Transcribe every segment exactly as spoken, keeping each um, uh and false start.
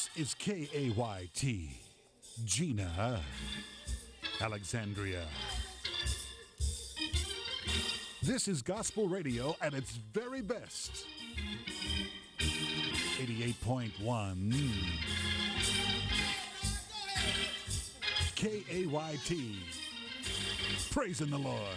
This is K A Y T, Gina, Alexandria. This is gospel radio at its very best. eighty-eight point one K A Y T. Praising the Lord.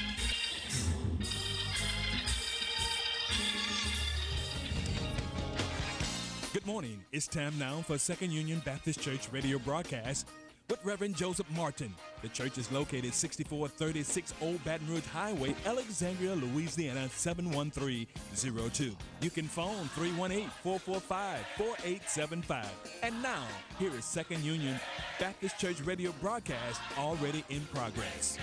Good morning. It's time now for Second Union Baptist Church radio broadcast with Reverend Joseph Martin. The church is located sixty-four thirty-six Old Baton Rouge Highway, Alexandria, Louisiana, seven one three zero two. You can phone three one eight, four four five, four eight seven five. And now, here is Second Union Baptist Church radio broadcast already in progress.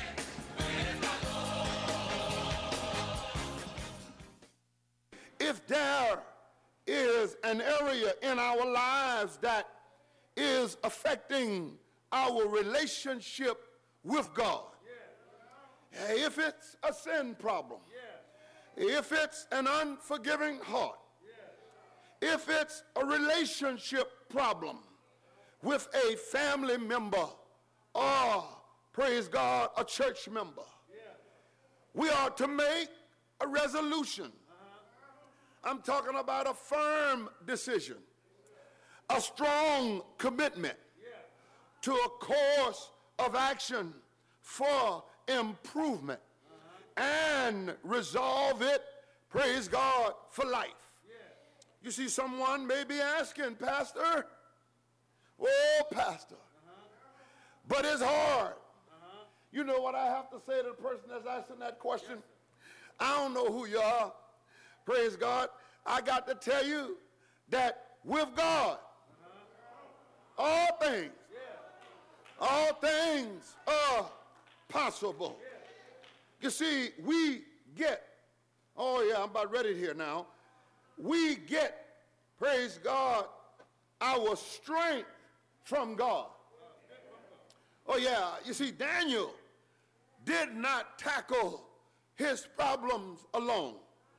If there is an area in our lives that is affecting our relationship with God, yeah. If it's a sin problem, yeah. If it's an unforgiving heart, yeah. If it's a relationship problem with a family member or, praise God, a church member, yeah. We are to make a resolution. I'm talking about a firm decision, a strong commitment to a course of action for improvement and resolve it, praise God, for life. You see, someone may be asking, Pastor, oh, Pastor, but it's hard. You know what I have to say to the person that's asking that question? I don't know who you are. Praise God. I got to tell you that with God, all things, all things are possible. You see, we get, oh yeah, I'm about ready here now. We get, praise God, our strength from God. Oh yeah, you see, Daniel did not tackle his problems alone.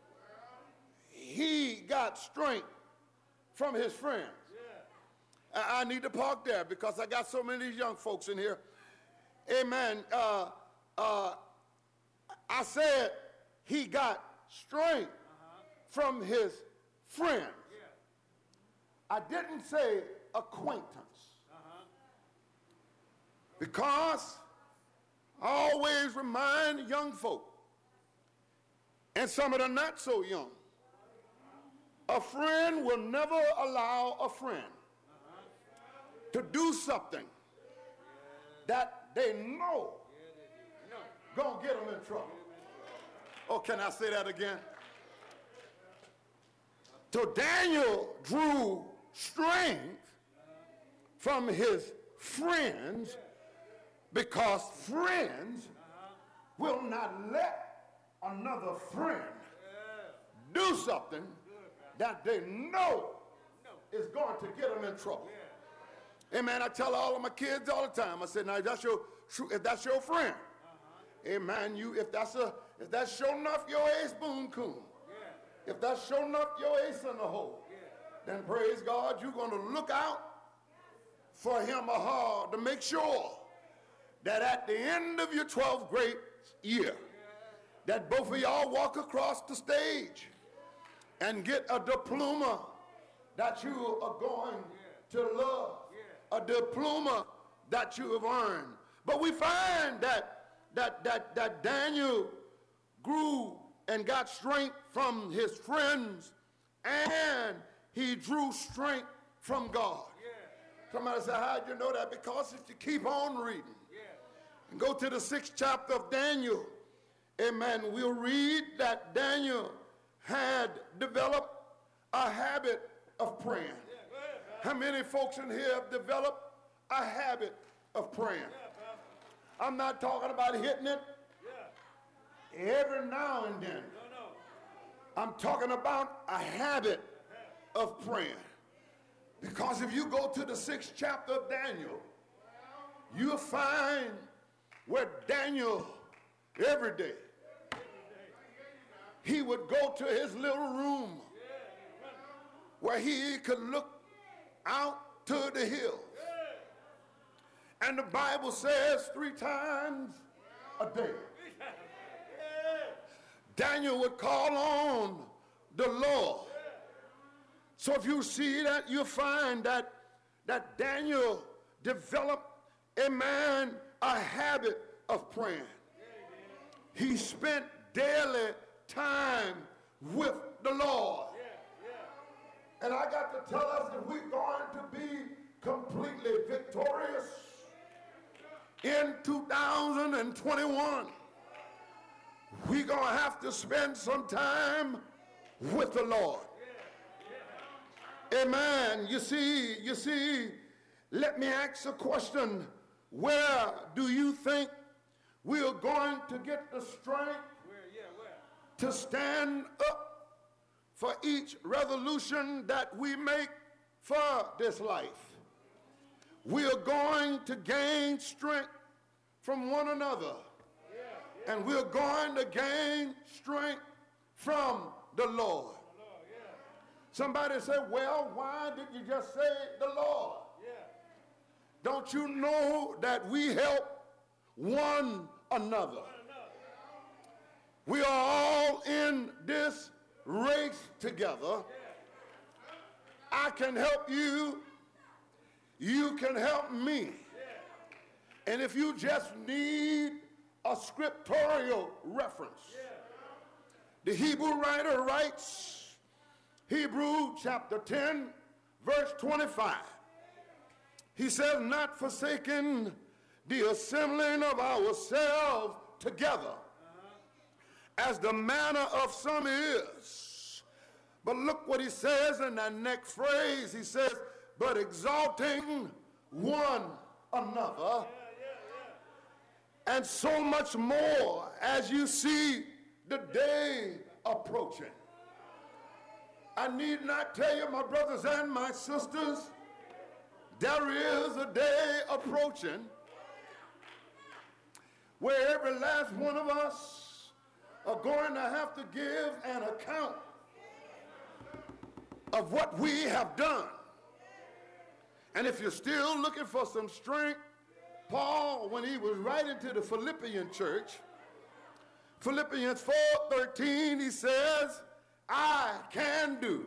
He got strength from his friends. Yeah. I, I need to park there because I got so many of these young folks in here. Amen. Uh, uh, I said he got strength uh-huh. from his friends. Yeah. I didn't say acquaintance. Uh-huh. Because I always remind young folk, and some of the not so young, a friend will never allow a friend to do something that they know gonna get them in trouble. Oh, can I say that again? So Daniel drew strength from his friends because friends will not let another friend do something that they know is going to get them in trouble. Yeah. Amen. I tell all of my kids all the time. I said, now if that's your if that's your friend, uh-huh. Amen. You if that's a if that's sure enough your ace boon coon, yeah. If that's sure enough your ace in the hole, yeah. Then praise God, you're going to look out for him or her to make sure that at the end of your twelfth grade year, yeah. That both of y'all walk across the stage and get a diploma that you are going to love, a diploma that you have earned. But we find that that that that Daniel grew and got strength from his friends, and he drew strength from God. Somebody said, how'd you know that? Because if you keep on reading and go to the sixth chapter of Daniel, amen, we'll read that Daniel had developed a habit of praying. How many folks in here have developed a habit of praying? I'm not talking about hitting it every now and then. I'm talking about a habit of praying. Because if you go to the sixth chapter of Daniel, you'll find where Daniel every day he would go to his little room where he could look out the hills. And the Bible says three times a day, Daniel would call on the Lord. So if you see that, you'll find that, that Daniel developed a man, a habit of praying. He spent daily time with the Lord. And I got to tell us that we're going to be completely victorious in two thousand twenty-one. We're going to have to spend some time with the Lord. Amen. You see, you see, let me ask a question. Where do you think we're going to get the strength to stand up for each resolution that we make for this life? We are going to gain strength from one another. And we're going to gain strength from the Lord. Somebody said, well, why did you just say the Lord? Don't you know that we help one another? We are all in this race together. I can help you. You can help me. And if you just need a scriptural reference, the Hebrew writer writes, Hebrews chapter ten, verse twenty-five. He says, not forsaking the assembling of ourselves together, as the manner of some is. But look what he says in that next phrase. He says, but exalting one another, and so much more as you see the day approaching. I need not tell you, my brothers and my sisters, there is a day approaching where every last one of us are going to have to give an account of what we have done. And if you're still looking for some strength, Paul, when he was writing to the Philippian church, Philippians four thirteen, he says, I can do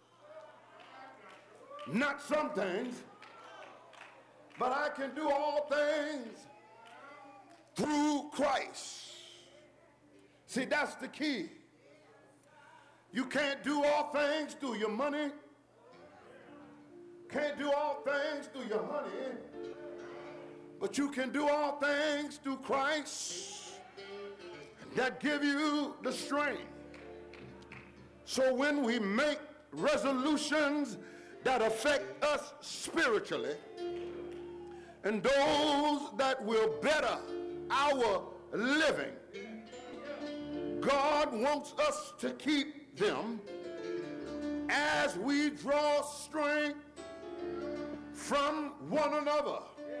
not some things, but I can do all things through Christ. See, that's the key. You can't do all things through your money. Can't do all things through your honey. But you can do all things through Christ that give you the strength. So when we make resolutions that affect us spiritually, and those that will better our living, God wants us to keep them as we draw strength from one another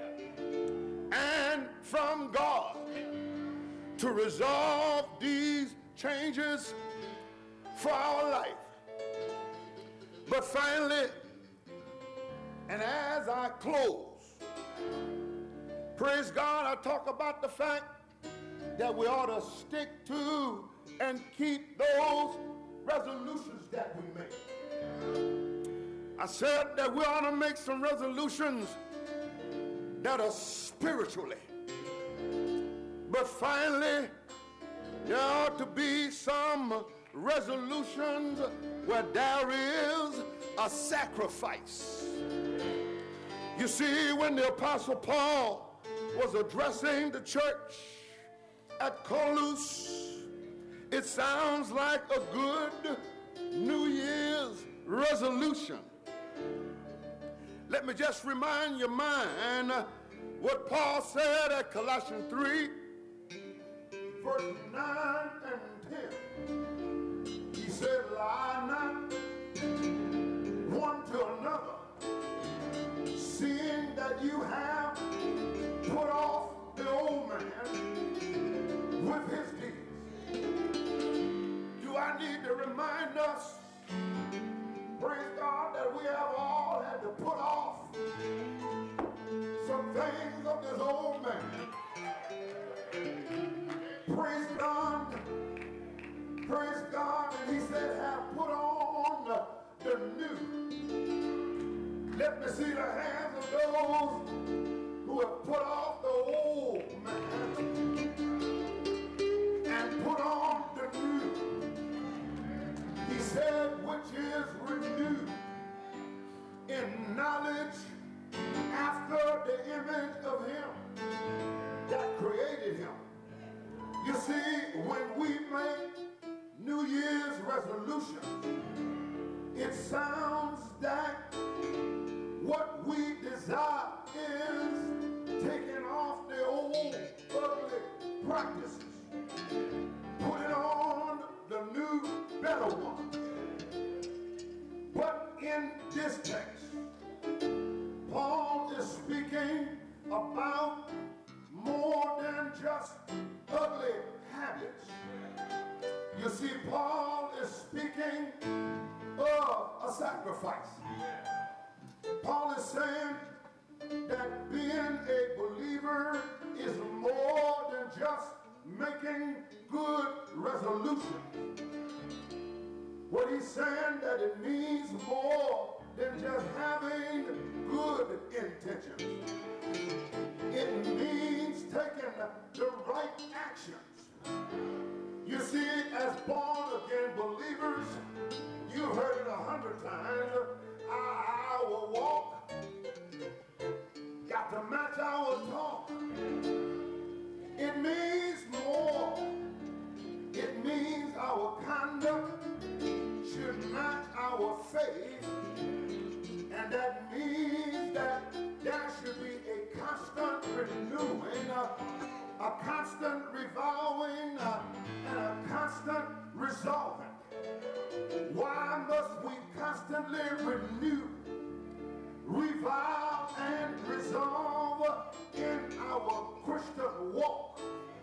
and from God to resolve these changes for our life. But finally, and as I close, praise God, I talk about the fact that we ought to stick to and keep those resolutions that we make. I said that we ought to make some resolutions that are spiritually. But finally, there ought to be some resolutions where there is a sacrifice. You see, when the Apostle Paul was addressing the church at Colossus, it sounds like a good New Year's resolution. Let me just remind your mind what Paul said at Colossians three, verse nine and ten. He said, lie not one to another, seeing that you have put off the old man with his deeds. Do I need to remind us, praise God, that we have all had to put off see the hands of those who have put off the old man and put on the new. He said, which is renewed in knowledge after the image of him that created him. You see, when we make New Year's resolutions, it sounds that what we desire is taking off the old ugly practices, putting on the new better one. But in this text, Paul is speaking about more than just ugly habits. You see, Paul is speaking of a sacrifice. Paul is saying that being a believer is more than just making good resolutions. What he's saying that it means more than just having good intentions. It means taking the right actions. You see, as born-again believers, you've heard it a hundred times, our walk got to match our talk. It means more. It means our conduct should match our faith, and that means that there should be a constant renewing, a, a constant revolving, uh, and a constant resolving. Why must we constantly renew, revive, and resolve in our Christian walk?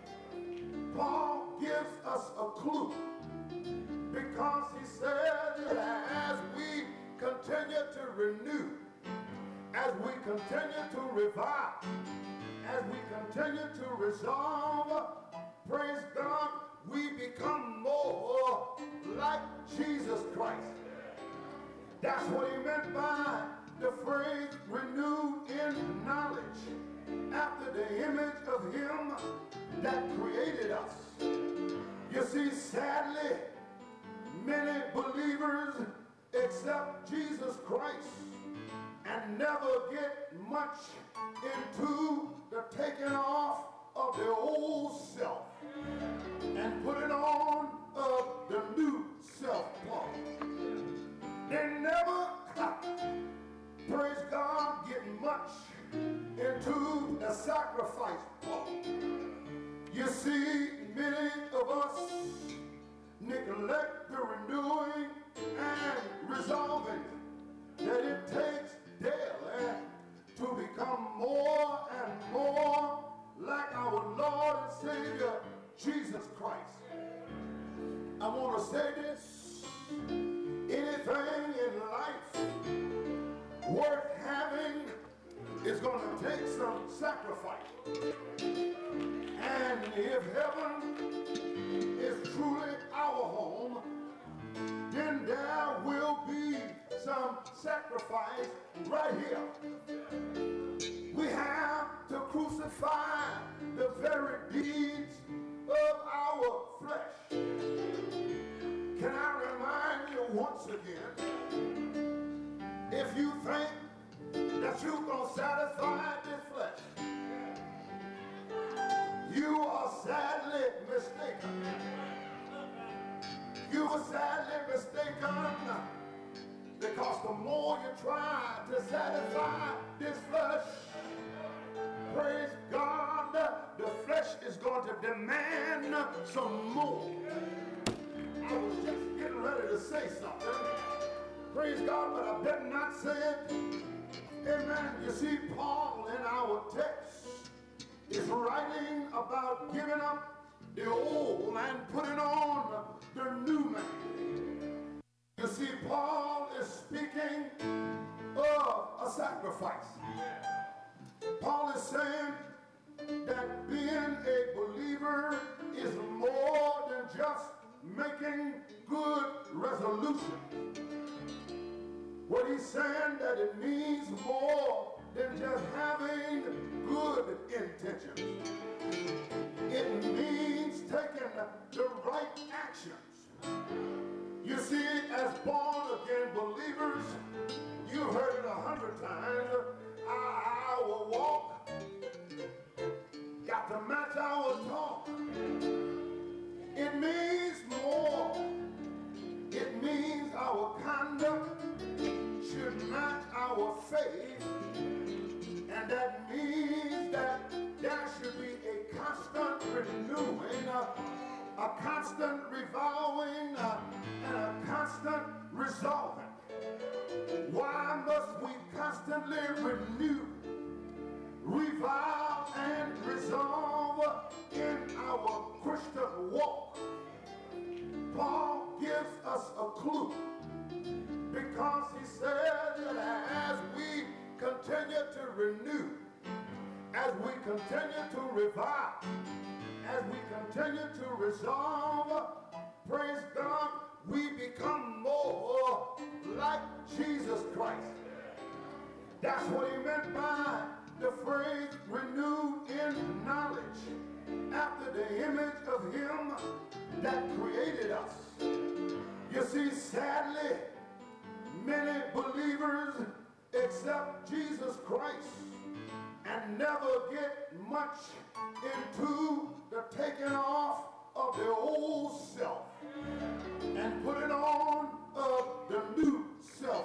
Paul gives us a clue, because he said that as we continue to renew, as we continue to revive, as we continue to resolve, praise God, we become more like Jesus Christ. That's what he meant by the phrase renewed in knowledge after the image of him that created us. You see, sadly, many believers accept Jesus Christ and never get much into the taking off of the old self and putting on of the new self. They never, praise God, get much into the sacrifice part. You see, many of us neglect the renewing and resolving that it takes daily to become more and more like our Lord and Savior, Jesus Christ. I want to say this: anything in life worth having is going to take some sacrifice. And if heaven is truly our home, then there will be some sacrifice right here. We have to crucify the very deeds of our flesh. Can I remind you once again, if you think that you're going to satisfy this flesh, you are sadly mistaken. You are sadly mistaken, because the more you try to satisfy this flesh, praise God, the flesh is going to demand some more. I was just getting ready to say something, praise God, but I better not say it. Amen. You see, Paul in our text is writing about giving up the old and putting on the new man. You see, Paul is speaking of a sacrifice. Paul is saying that being a believer is more than just making good resolutions. What he's saying that it means more than just having good intentions. It means taking the right actions. You see, as born-again believers, you've heard it a hundred times, our walk got to match our talk. It means more. It means our conduct should match our faith, and that means that there should be a constant renewing, a, a constant revolving, uh, and a constant resolving. Why must we constantly renew, revive, and resolve in our Christian walk? Paul gives us a clue, because he said that as we continue to renew, as we continue to revive, as we continue to resolve, praise God, we become more like Jesus Christ. That's what he meant by the phrase renewed in knowledge, after the image of him that created us. You see, sadly, many believers accept Jesus Christ and never get much into the taking off of their old self and putting on of the new self.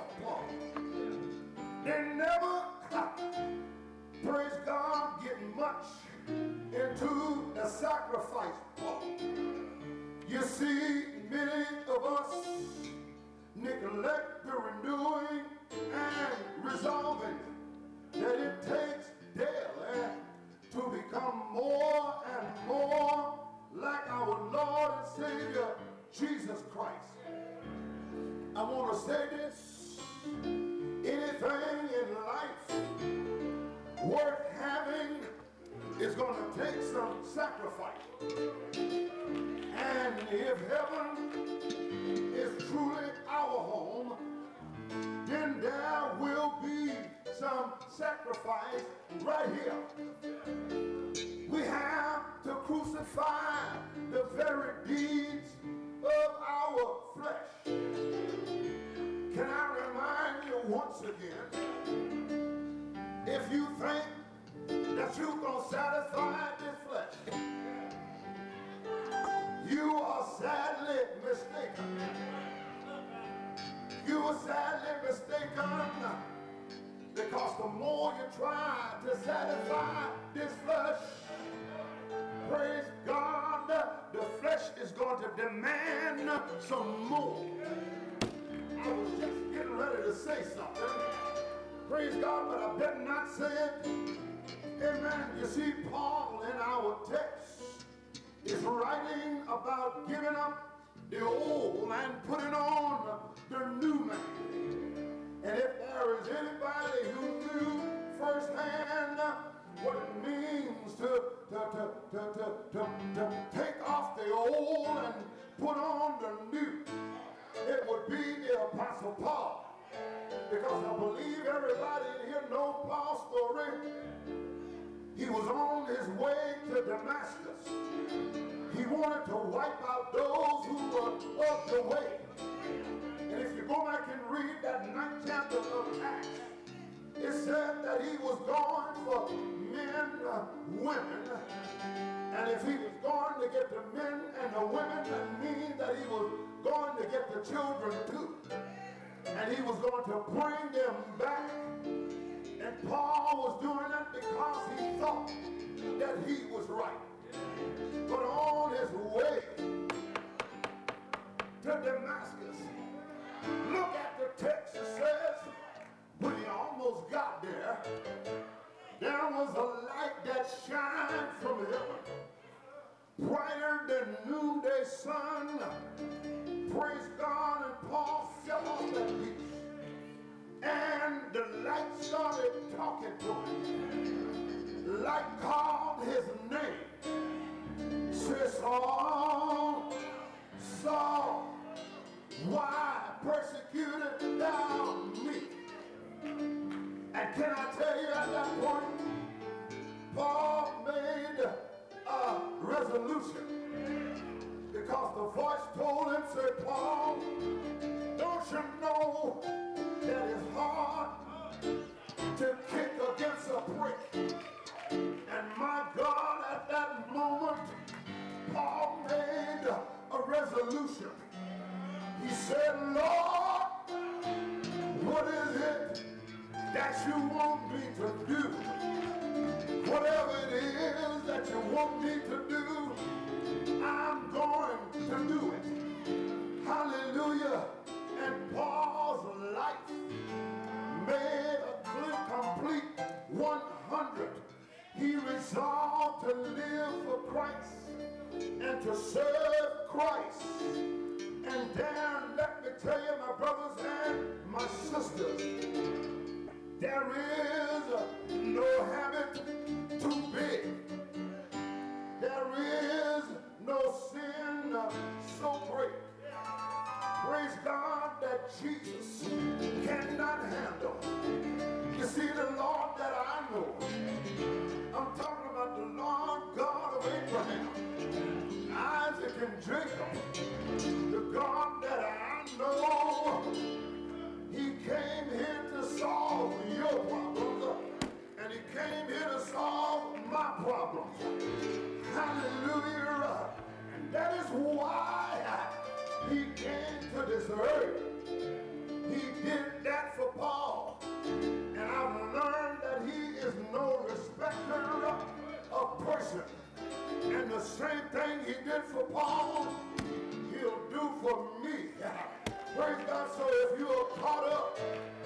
They never, praise God, get much into the sacrifice part. You see, many of us neglect the renewing and resolving that it takes daily to become more and more like our Lord and Savior, Jesus Christ. I want to say this: anything in life worth having is going to take some sacrifice. And if heaven is truly our home, then there will be some sacrifice right here. We have to crucify the very deeds of our flesh. Can I remind you once again, if you think that you're going to satisfy this flesh, you are sadly mistaken. You are sadly mistaken, because the more you try to satisfy this flesh, praise God, the flesh is going to demand some more. I was just getting ready to say something, praise God, but I better not say it. Amen. You see, Paul in our text is writing about giving up the old and putting on the new man. And if there is anybody who knew firsthand what it means to, to, to, to, to, to, to take off the old and put on the new, it would be the Apostle Paul. Because I believe everybody in here knows Paul's story. He was on his way to Damascus. He wanted to wipe out those who were of the way. And if you go back and read that ninth chapter of Acts, it said that he was going for men, uh, women. And if he was going to get the men and the women, that means that he was going to get the children too. And he was going to bring them back. And Paul was doing that because he thought that he was right. But on his way to Damascus, look at the text. It says, when he almost got there, there was a light that shined from heaven, brighter than noonday sun. Praise God. And Paul fell off that beach, and the light started talking to him. Light called his name. Said, Saul, Saul, why persecutest thou me? resolution. Because the voice told him, said, Paul, don't you know that it's hard to kick against a brick? And my God, at that moment, Paul made a resolution. He said, Lord, what is it that you want me to do? Whatever it is that you want me to do, I'm going to do it. Hallelujah. And Paul's life made a complete one hundred. He resolved to live for Christ and to serve Christ. And then let me tell you, my brothers and my sisters, there is no habit too big. There is no sin so great. Praise God that Jesus cannot handle. You see, the Lord that I know, I'm talking about the Lord God of Abraham, Isaac, and Jacob, the God that I know. He came here to solve your problems, and he came here to solve my problems. Hallelujah. And that is why he came to this earth. He did that for Paul. And I've learned that he is no respecter of person. And the same thing he did for Paul, he'll do for me. Praise God. So if you are caught up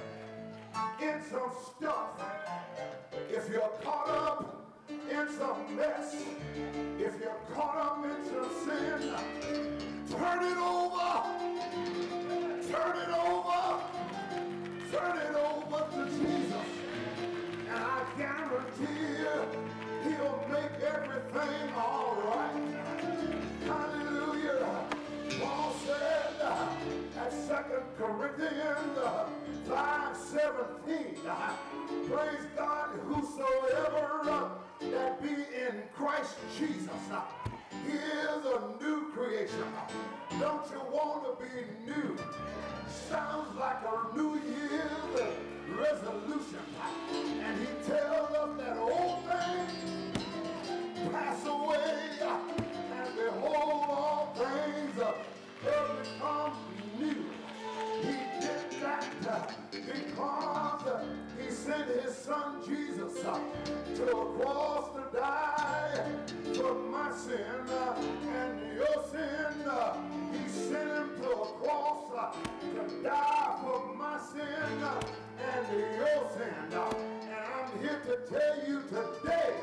in some stuff, if you're caught up in some mess, if you're caught up in some sin, turn it over. Turn it over. Turn it over to Jesus. And I guarantee you, he'll make everything all right. Hallelujah. Paul said at Second Corinthians five seventeen, praise God, whosoever that be in Christ Jesus, he is a new creation. Don't you want to be new? Sounds like a New Year's resolution. And he tells us that old things pass away, and behold, all things have become new. He did that because he sent his son Jesus to a cross to die for my sin and your sin. He sent him to a cross to die for my sin and your sin. And I'm here to tell you today,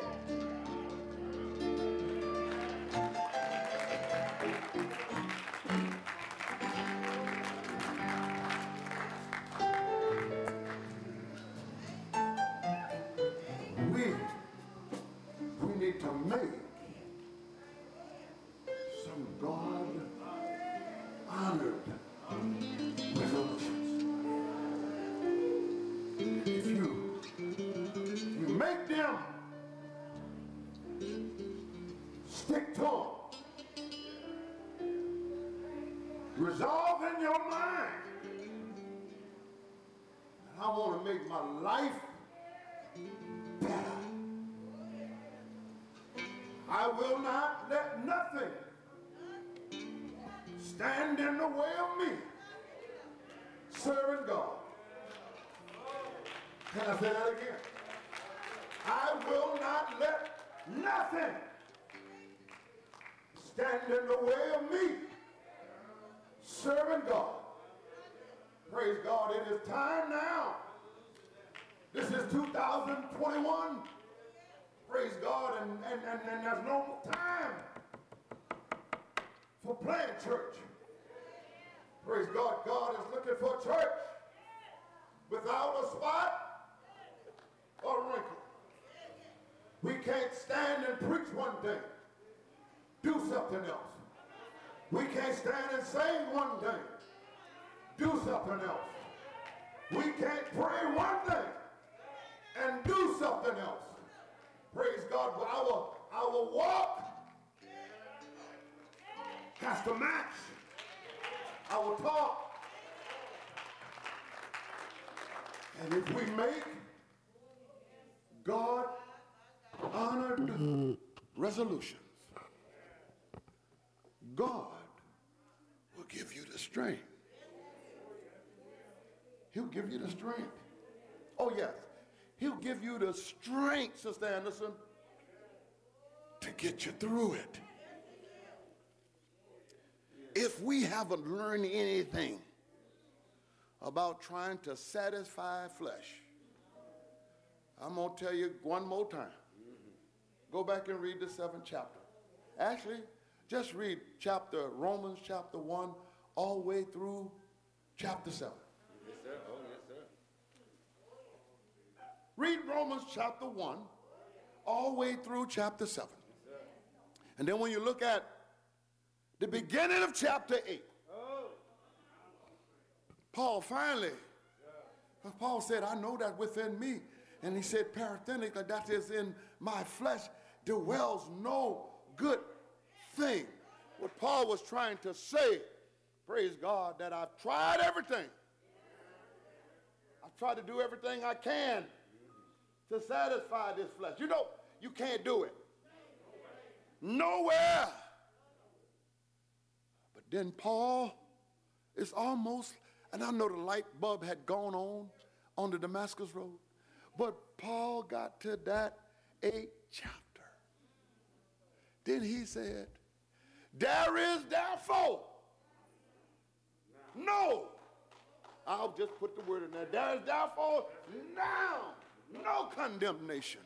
we, we need to make some God-honored resolutions. If you, you make them, stick to them. Resolve in your mind, I want to make my life better. I will not let nothing stand in the way of me serving God. Can I say that again? I will not let nothing stand in the way of me serving God. Praise God. It is time now. This is two thousand twenty-one. Praise God. And, and, and, and there's no time for playing church. Praise God. God is looking for a church without a spot or wrinkle. We can't stand and preach one thing, do something else. We can't stand and sing one thing, do something else. We can't pray one thing and do something else. Praise God. But our, our walk Pastor Max, I will talk. And if we make God-honored resolutions, God will give you the strength. He'll give you the strength. Oh, yes. He'll give you the strength, Sister Anderson, to get you through it. If we haven't learned anything about trying to satisfy flesh, I'm going to tell you one more time. Go back and read the seventh chapter. Actually, just read chapter, Romans chapter one, all the way through chapter seven. Yes, sir. Oh, yes, sir. Read Romans chapter one, all the way through chapter seven. Yes, sir. And then when you look at the beginning of chapter eight, Oh. Paul finally, because Paul said, I know that within me. And he said, parenthetically, that is in my flesh dwells no good thing. What Paul was trying to say, praise God, that I've tried everything. I've tried to do everything I can to satisfy this flesh. You know, you can't do it. Nowhere. But then Paul is almost, and I know the light bulb had gone on on the Damascus Road, but Paul got to that eighth chapter. Then he said, there is therefore no, I'll just put the word in there, there is therefore now no condemnation